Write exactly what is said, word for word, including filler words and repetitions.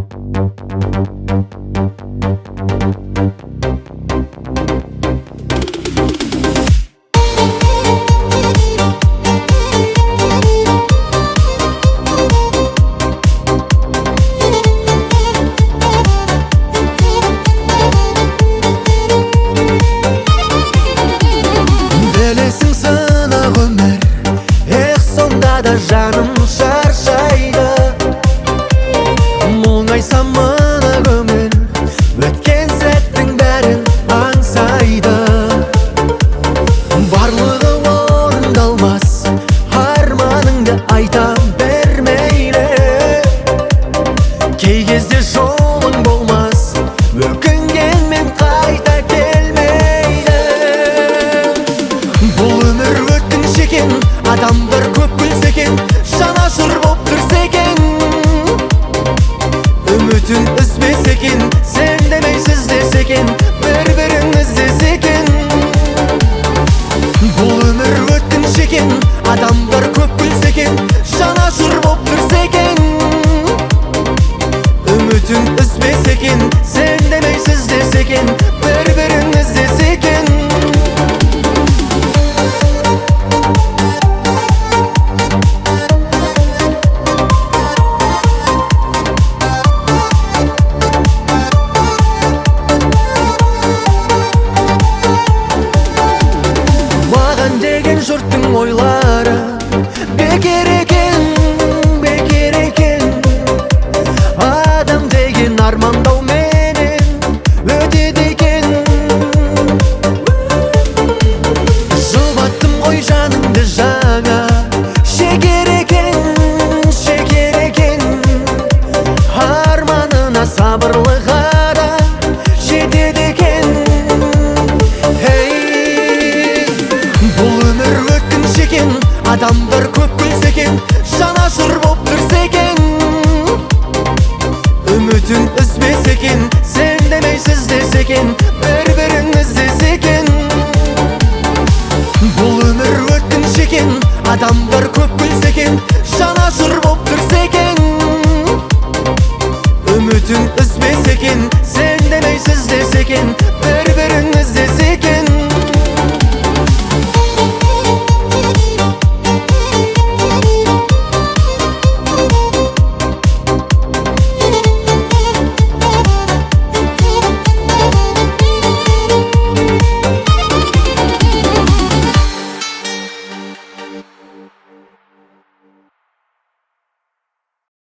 Білесің сынақ өмір, ех сонда да жаным шаршайды. Мұңайсам мына көңіл, өткен сәттің бәрін аңсайды. Барлығы орындалмас, арманыңды айтам бермейлі. Кей кезде жолың болмас, өкінгенмен қайта келмейді. Бұл өмір өткінші екен, адамдар көп күлсе екен, жанашыр боп кірсе екен. Үмітін үзбесе екен, сен демейсіз десе екен, бір-бірін іздесе екен. Бұл өмір өткінші екен, адамдар көп күлсе екен, жанашыр боп кірсе екен. Үмітін үзбесе екен, сен демейсіз десе екен, бір-бірін іздесе екен. Маған деген жұрттың ойлары бекер екен, бекер екен. Адам деген армандау менен өтеді екен. Жұбаттым ғой жаныңды жаңа, шекер екен, шекер екен. Арманына сабырлы қара жетеді екен. Ей, бұл өмір өткінші екен, адамдар көп күлсе екен, жанашыр боп кірсе екен. Үмітін үзбесе екен, сен демейсіз десе екен, бір-бірін іздесе екен. Бұл өмір өткінші екен, адамдар көп күлсе екен, жанашыр боп кірсе екен. Үмітін үзбесе екен, сен демейсіз десе екен,